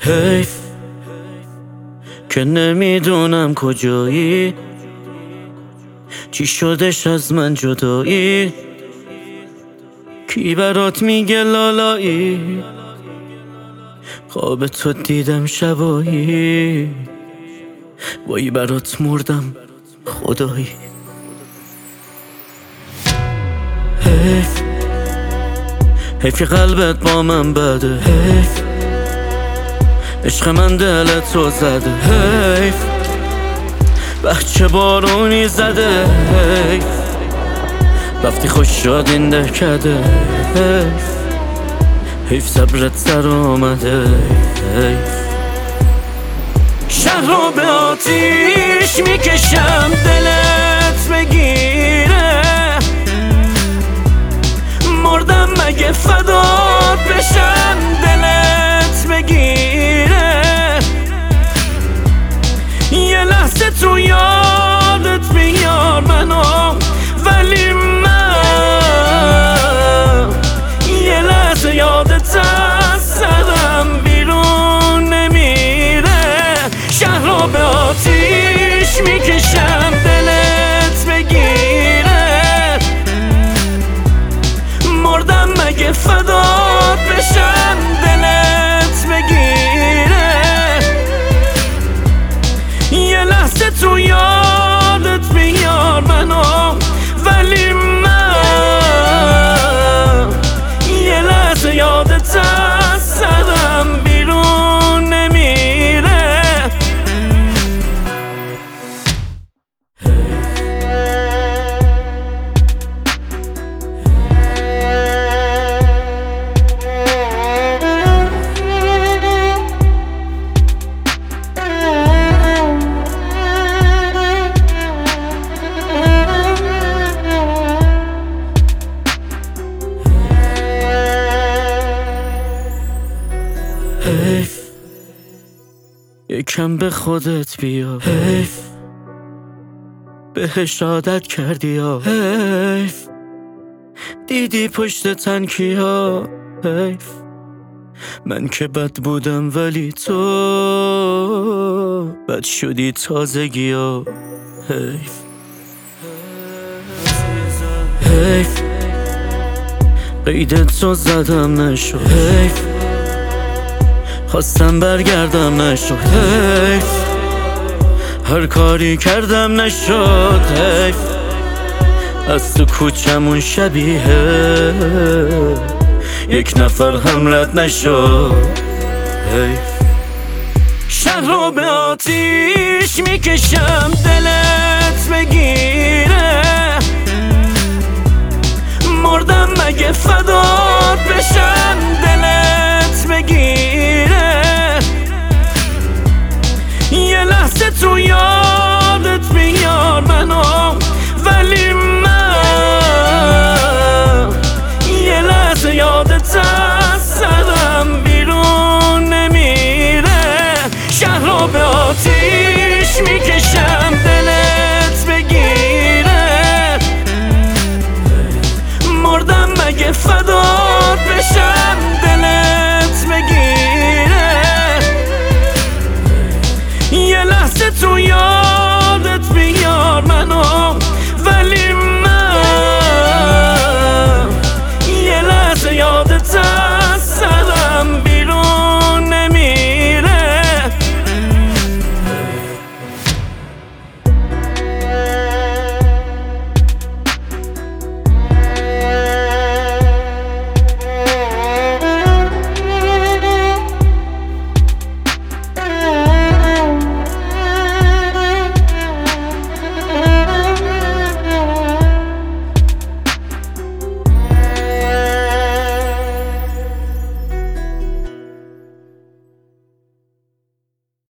حیف که نمیدونم کجایی، چی شدش از من جدایی، کی برات میگه لالایی، خواب تو دیدم شبایی، وای برات مردم خدایی. حیف که قلبت با من بده، حیف عشق من دلت رو زده، حیف بچه بارونی زده، حیف رفتی خوش شد این دهکده، حیف صبرت سر آمده، حیف شهر رو به آتیش میکشم دلت بگیره، مردم مگه فدات بشم دلت بگیره، یه لحظه تو یادت بیار منو، ولی من یه لحظه یادت از سرم بیرون نمیره. شهر رو به آتیش میکشم دلت بگیره، مردم مگه فدات بشم دلت بگیره، یه لحظه تو یادت بیار منو، ولی من یه لحظه یادت از سرم بیرون نمیره. حیف یکم به خودت بیا، حیف بهش عادت کردی یا، حیف دیدی پشت تنکیا، حیف من که بد بودم ولی تو بد شدی تازگی ها، حیف حیف قیدت رو زدم نشد، حیف خواستم برگردم نشد، حیف هر کاری کردم نشد، حیف از تو کوچمون شبیه یک نفر هم رد نشد، حیف شهر رو به آتیش میکشم دلت بگیره، مردم مگه فدا